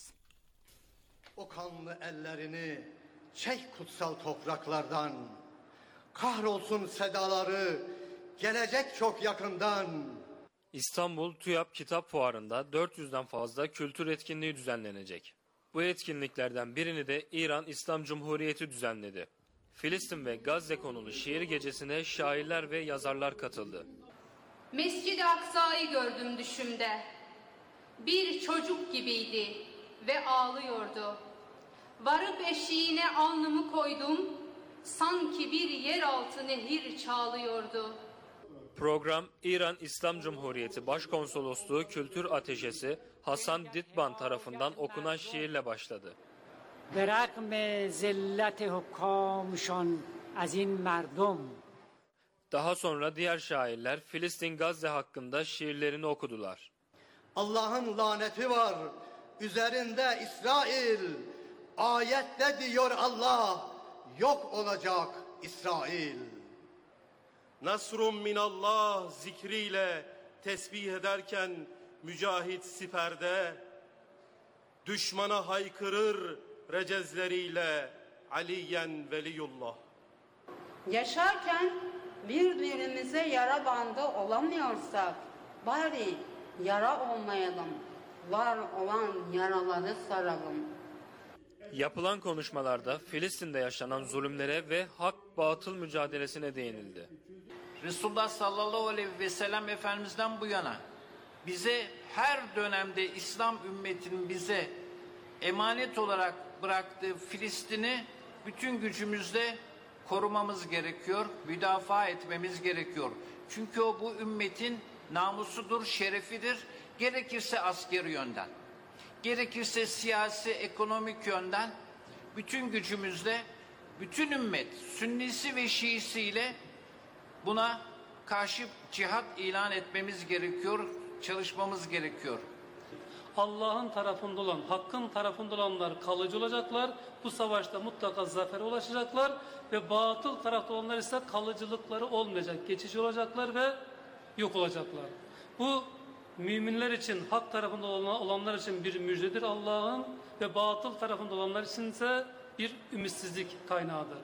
O kanlı ellerini çek kutsal topraklardan, kahrolsun sedaları gelecek çok yakından. İstanbul TÜYAP Kitap Fuarı'nda 400'den fazla kültür etkinliği düzenlenecek. Bu etkinliklerden birini de İran İslam Cumhuriyeti düzenledi. Filistin ve Gazze konulu şiir gecesine şairler ve yazarlar katıldı. Mescid-i Aksa'yı gördüm düşümde. Bir çocuk gibiydi ve ağlıyordu. Varıp eşiğine alnımı koydum, sanki bir yeraltı nehir çağlıyordu. Program İran İslam Cumhuriyeti Başkonsolosluğu Kültür Ateşesi Hasan Ditban tarafından okunan şiirle başladı. به رغم ذلت حکامشان از این مردم. Daha sonra diğer şairler Filistin Gazze hakkında şiirlerini okudular. Allah'ın laneti var üzerinde İsrail. Ayette diyor Allah, yok olacak İsrail. Nasrun minallah zikriyle tesbih ederken mücahit siperde, düşmana haykırır recezleriyle aliyen veliyullah. Yaşarken birbirimize yara bandı olamıyorsak bari yara olmayalım. Var olan yaraları saralım. Yapılan konuşmalarda Filistin'de yaşanan zulümlere ve hak-batıl mücadelesine değinildi. Resulullah sallallahu aleyhi ve sellem Efendimiz'den bu yana bize her dönemde İslam ümmetinin bize emanet olarak bıraktığı Filistin'i bütün gücümüzle korumamız gerekiyor, müdafaa etmemiz gerekiyor. Çünkü o bu ümmetin namusudur, şerefidir. Gerekirse askeri yönden, gerekirse siyasi, ekonomik yönden bütün gücümüzle, bütün ümmet, Sünnisi ve Şiisiyle buna karşı cihat ilan etmemiz gerekiyor, çalışmamız gerekiyor. Allah'ın tarafında olan, hakkın tarafında olanlar kalıcı olacaklar. Bu savaşta mutlaka zafere ulaşacaklar ve batıl tarafta olanlar ise kalıcılıkları olmayacak, geçici olacaklar ve yok olacaklar. Bu müminler için, hak tarafında olanlar için bir müjdedir Allah'ın ve batıl tarafında olanlar için ise bir ümitsizlik kaynağıdır.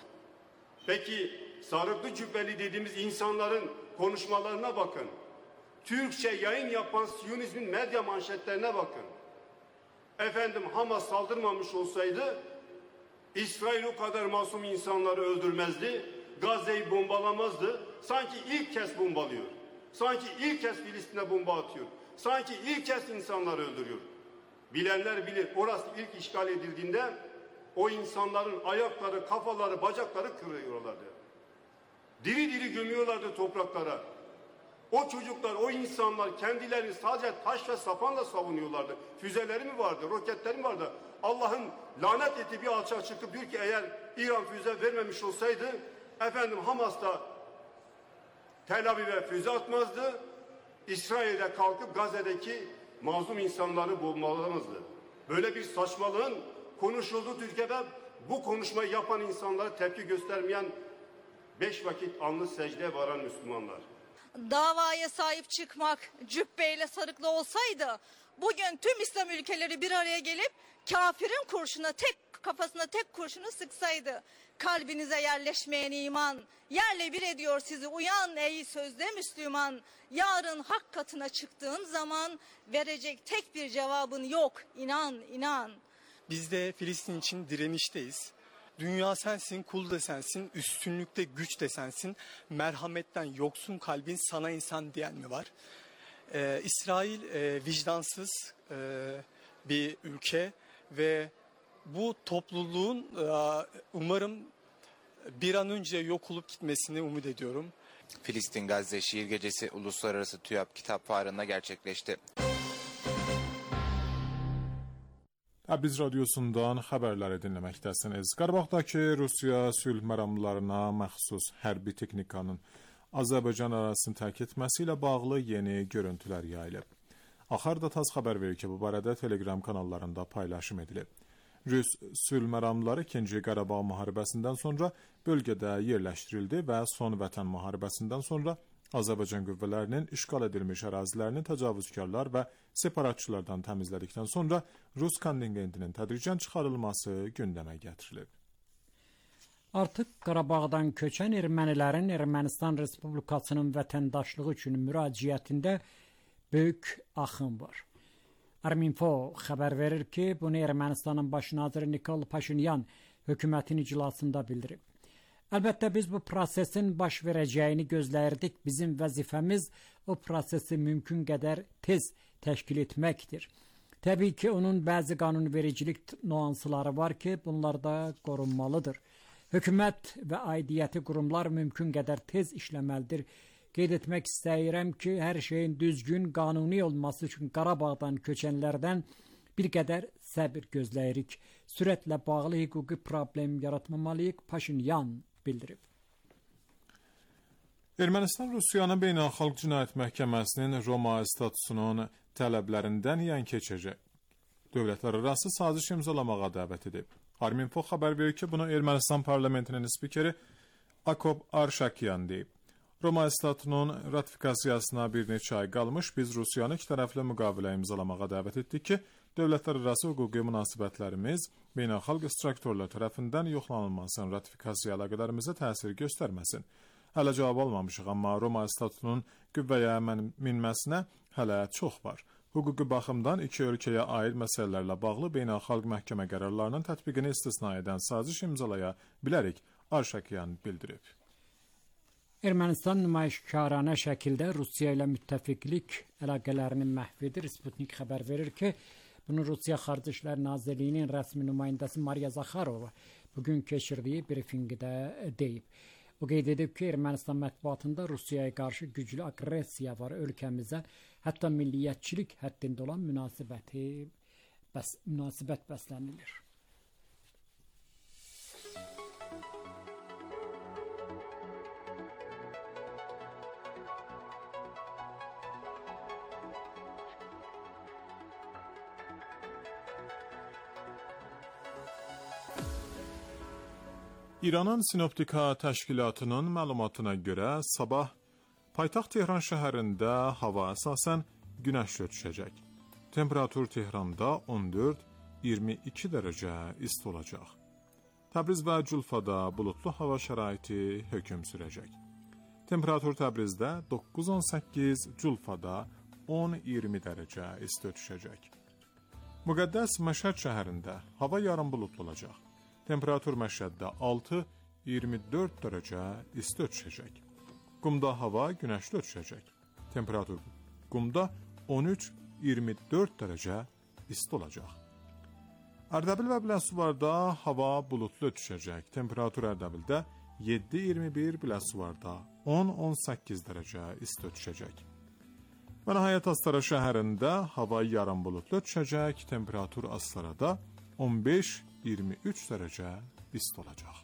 Peki sarıklı cübbeli dediğimiz insanların konuşmalarına bakın. Türkçe yayın yapan Siyonizmin medya manşetlerine bakın. Efendim Hamas saldırmamış olsaydı İsrail o kadar masum insanları öldürmezdi. Gazze'yi bombalamazdı. Sanki ilk kez bombalıyor. Sanki ilk kez Filistin'e bomba atıyor. Sanki ilk kez insanları öldürüyor. Bilenler bilir. Orası ilk işgal edildiğinde o insanların ayakları, kafaları, bacakları kırıyorlardı. Diri diri gömüyorlardı topraklara. O çocuklar, o insanlar kendilerini sadece taş ve sapanla savunuyorlardı. Füzeleri mi vardı, roketleri mi vardı? Allah'ın lanet ettiği bir alçak çıkıp diyor ki eğer İran füze vermemiş olsaydı efendim Hamas'ta Tel Aviv'e füze atmazdı. İsrail'de kalkıp Gazze'deki mazlum insanları bombalamazdı. Böyle bir saçmalığın konuşulduğu Türkiye'de bu konuşmayı yapan insanlara tepki göstermeyen 5 vakit alnı secdeye varan Müslümanlar. Davaya sahip çıkmak cübbeyle sarıklı olsaydı bugün tüm İslam ülkeleri bir araya gelip kafirin kafasına tek kurşunu sıksaydı. Kalbinize yerleşmeyen iman yerle bir ediyor sizi, uyan ey sözde Müslüman. Yarın hak katına çıktığın zaman verecek tek bir cevabın yok, inan. Biz de Filistin için direnişteyiz. Dünya sensin, kul da sensin, üstünlükte güç de sensin, merhametten yoksun kalbin sana insan diyen mi var? İsrail vicdansız bir ülke ve bu topluluğun umarım bir an önce yok olup gitmesini umut ediyorum. Filistin Gazze Şiir Gecesi Uluslararası TÜYAP Kitap Fuarı'nda gerçekleşti. Biz radyosundan xəbərləri dinləməkdəsiniz. Qarabağdakı Rusiya sülh məramlarına məxsus hərbi texnikanın Azərbaycan ərazisini tərk etməsi ilə bağlı yeni görüntülər yayılıb. Axar da TASS xəbər verir ki, bu barədə Telegram kanallarında paylaşım edilib. Rus sülh məramları 2-ci Qarabağ müharibəsindən sonra bölgədə yerləşdirildi və son vətən müharibəsindən sonra Azərbaycan qüvvələrinin işğal edilmiş ərazilərini təcavüzkarlar və separatçılardan təmizlədikdən sonra Rus kontingentinin tədricən çıxarılması gündəmə gətirilib. Artıq Qarabağdan köçən ermənilərin Ermənistan Respublikasının vətəndaşlığı üçün müraciətində böyük axın var. Arminfo xəbər verir ki, bunu Ermənistanın baş naziri Nikol Paşinyan hökumətin iclasında bildirib. Əlbəttə biz bu prosesin baş verəcəyini gözləyirdik. Bizim vəzifəmiz o prosesi mümkün qədər tez təşkil etməkdir. Təbii ki, onun bəzi qanunvericilik nüansları var ki, bunlar da qorunmalıdır. Hökumət və aidiyyəti qurumlar mümkün qədər tez işləməlidir. Qeyd etmək istəyirəm ki, hər şeyin düzgün, qanuni olması üçün Qarabağdan köçənlərdən bir qədər səbir gözləyirik. Sürətlə bağlı hüquqi problem yaratmamalıyıq, Paşinyan bildirib. Ermənistan Rusiyanın Beynəlxalq Cinayət Məhkəməsinin Roma statusunun tələblərindən yan keçəcək. Dövlətlərarası saziş imzalamağa dəvət edib. Arminfo xəbər verir ki, bunu Ermənistan parlamentinin spikeri Akop Arşakyan deyib. Roma statutunun ratifikasiyasına bir neçə ay qalmış, biz Rusiyanı iki tərəfli müqavilə imzalamağa dəvət etdik ki, dövlətlərarası hüquqi münasibətlərimiz beynəlxalq instruktorlar tərəfindən yoxlanılmasın, ratifikasiya əlaqələrimizə təsir göstərməsin. Hələ cavab almamışıq, amma Roma statutunun qüvvəyə minməsinə hələ çox var. Hüquqi baxımdan iki ölkəyə aid məsələlərlə bağlı beynəlxalq məhkəmə qərarlarının tətbiqini istisna edən saziş imzalaya bilərik, Arşakyan bildirib. Ermənistan nümayişkaranə şəkildə Rusiya ilə müttəfiqlik əlaqələrini məhv edir. Sputnik xəbər verir ki, bunu Rusiya Xarici İşlər Nazirliyinin rəsmi nümayəndəsi Mariya Zakharova bugün keçirdiyi brifinqdə deyib. O qeyd edib ki, Ermənistan mətbuatında Rusiyaya qarşı güclü aqressiya var, ölkəmizə hətta milliyyətçilik həddində olan münasibət bəslənilir. İranın Sinoptika Təşkilatının məlumatına görə sabah paytaxt Tehran şəhərində hava əsasən günəşli düşəcək. Temperatur Tehranda 14-22 dərəcə isti olacaq. Təbriz və Culfada bulutlu hava şəraiti hökm sürəcək. Temperatur Təbrizdə 9-18, Culfada 10-20 dərəcə isti düşəcək. Müqəddəs Məşhəd şəhərində hava yarım bulutlu olacaq. Temperatur Məşhəddə 6-24 dərəcə isti düşəcək. Qumda hava günəşli düşəcək. Temperatur Qumda 13-24 dərəcə isti olacaq. Ərdəbil və Biləsuvarda hava bulutlu düşəcək. Temperatur Ərdəbildə 7-21, Biləsuvarda 10-18 dərəcə isti düşəcək. Və nəhayət Astara şəhərində hava yarım bulutlu düşəcək. Temperatur Astarada 15-23 dərəcə isti olacaq.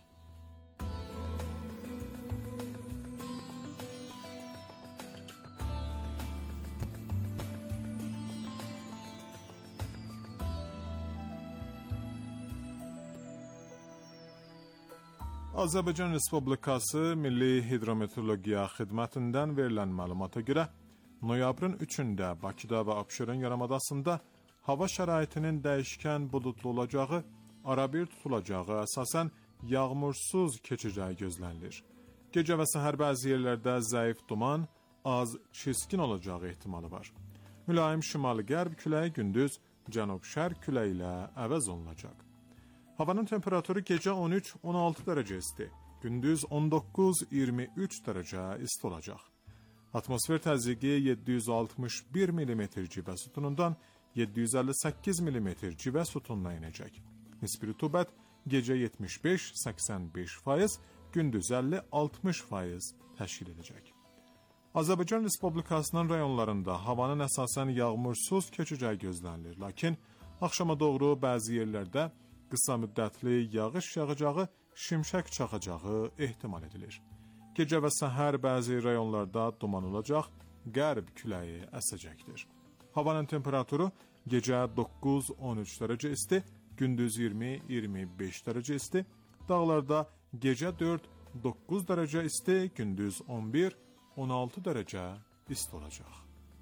Azərbaycan Respublikası Milli Hidrometeorologiya Xidmətindən verilən məlumata görə noyabrın 3-də Bakıda və Abşeron yarımadasında hava şəraitinin dəyişkən buludlu olacağı, arabir tutulacağı, əsasən yağmursuz keçəcəyi gözlənilir. Gecə və səhər bəzi yerlərdə zəif duman, az çiskin olacağı ehtimalı var. Mülayim şimal-qərb küləyi gündüz cənub-şərq küləyi ilə əvəz olunacaq. Havanın temperaturu gecə 13-16 dərəcə isti, gündüz 19-23 dərəcə isti olacaq. Atmosfer təzyiqi 761 mm civə sütunundan 758 mm civə sütununa inəcək. Nisbi rütubət gecə 75-85%, gündüz 50-60% təşkil edəcək. Azərbaycan Respublikasının rayonlarında havanın əsasən yağmursuz keçəcəyi gözlənilir, lakin axşama doğru bəzi yerlərdə qısa müddətli yağış yağacağı, şimşək çaxacağı ehtimal edilir. Gecə və səhər bəzi rayonlarda duman olacaq, qərb küləyi əsəcəkdir. Havanın temperaturu gecə 9-13 dərəcə isti, gündüz 20-25 dərəcə isti, dağlarda gecə 4-9 dərəcə isti, gündüz 11-16 dərəcə isti olacaq.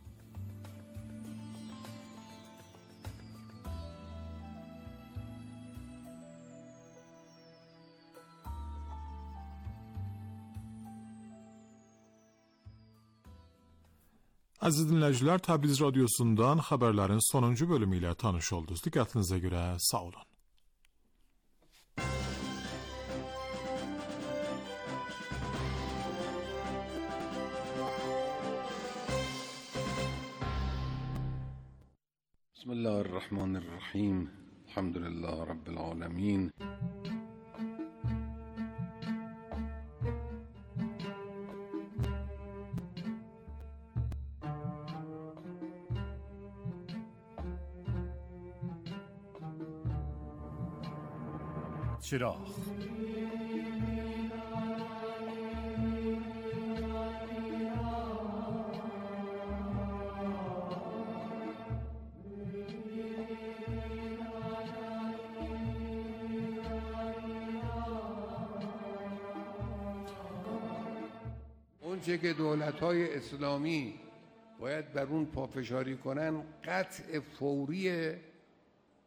Əziz dinləyicilər, Təbriz radiosundan xəbərlərin sonuncu bölümü ilə tanış oldunuz. Diqqətinizə görə sağ olun. Bismillahirrahmanirrahim. Elhamdülillah Rabbil alemin. چراغ اونچه که دولت‌های اسلامی باید بر اون پافشاری کنن قطع فوری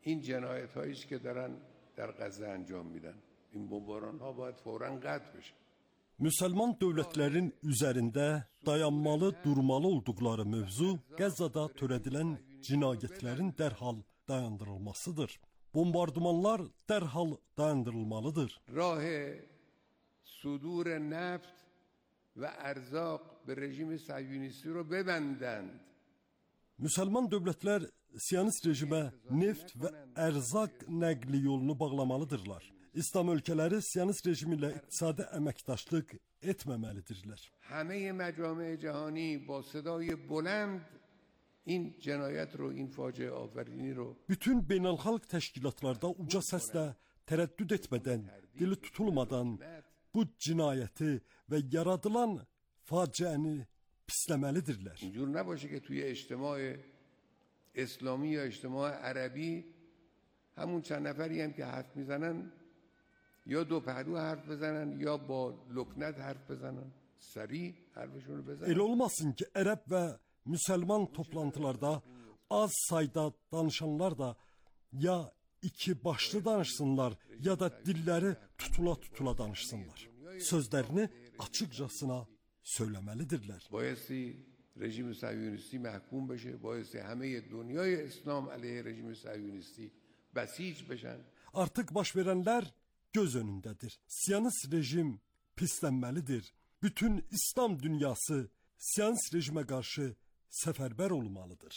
این جنایت هایی که دارن در غزه انجام میدن. این بمباران ها باید فوراً قطع بشه. Müsəlman dövlətlərin üzərində dayanmalı, durmalı olduqları mövzu Qəzzada törədilən cinayətlərin dərhal dayandırılmasıdır. Bombardımanlar dərhal dayandırılmalıdır. راه صدور نفت و ارزاق به رژیم صهیونیستی رو ببندند. Müsəlman dövlətlər Siyonist rejimə neft və ərzaq nəqli yolunu bağlamalıdırlar. İslam ölkələri Siyonist rejimi ilə iqtisadi əməkdaşlıq etməməlidirlər. همه مجامع جهانی با صدای بلند این جنایت رو، این فاجعه آفرینی رو Bütün beynəlxalq təşkilatlarda uca səslə tərəddüd etmədən, dili tutulmadan bu cinayəti və yaradılan faciəni pisləməlidirlər. اینجور نباشه که توی اجتماع اسلامی یا اجتماع عربی همون چند نفری هم که حرف میزنن یا دو پهلو حرف بزنن یا با لکنت حرف بزنن، سریع حرفشون رو بزنن. Elə olmasın ki, ərəb və müsəlman toplantılarda az sayda danışanlar da ya iki başlı danışsınlar ya da dilləri tutula danışsınlar. Sözlərini açıqcasına söyləməlidirlər. بایستی رژیم صهیونیستی محکوم بشه، بایستی همه دنیای اسلام علیه رژیم صهیونیستی بسیج بشن. Artıq baş verənlər göz önündədir. Siyonist rejim pislənməlidir. Bütün İslam dünyası Siyonist rejimə qarşı səfərbər olmalıdır.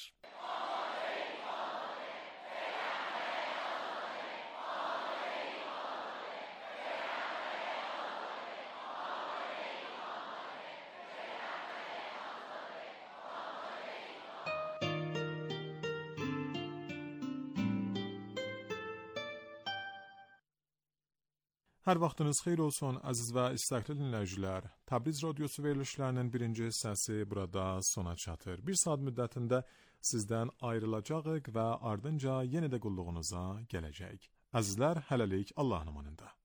Hər vaxtınız xeyir olsun, əziz və istəkli dinləyicilər. Təbriz radiosu verilişlərinin birinci hissəsi burada sona çatır. Bir saat müddətində sizdən ayrılacağıq və ardınca yenə də qulluğunuza gələcək. Əzizlər, hələlik Allahın amanında.